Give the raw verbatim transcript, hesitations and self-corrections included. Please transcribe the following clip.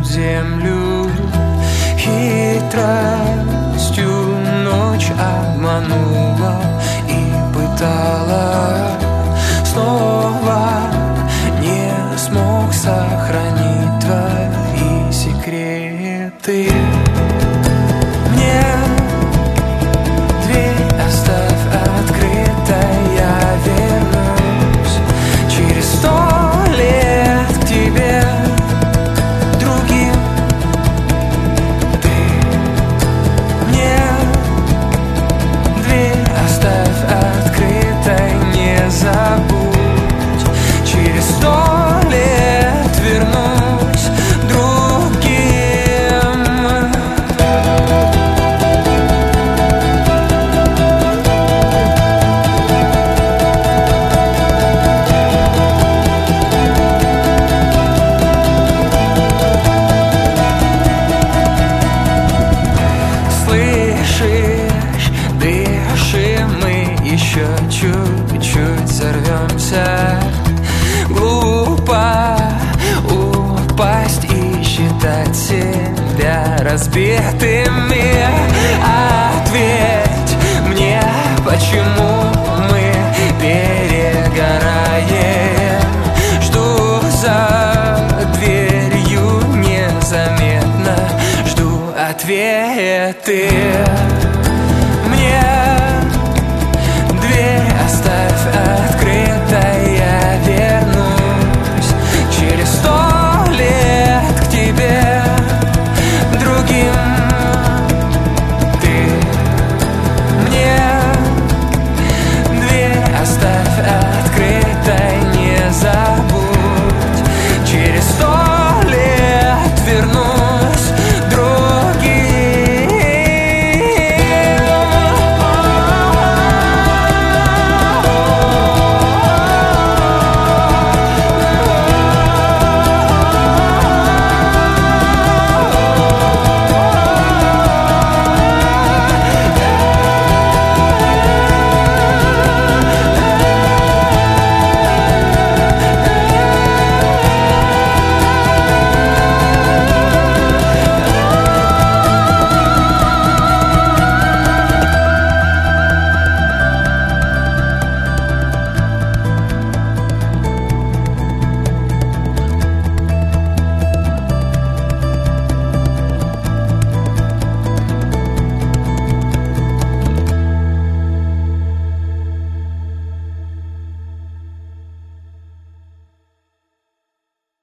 землю. Хитростью ночь обманула и пытала, снова не смог сохранить твои секреты. Мне дверь оставь открытой, я вернусь через сто лет к тебе другим. Ты мне дверь оставь открытой, не забудь, через сто лет вернусь другим. Слышишь, дышим мы еще чуть-чуть, взорвемся. Глупо упасть и считать себя разбитыми. Ответь мне, почему мы перегораем? Жду за дверью незаметно, жду ответы.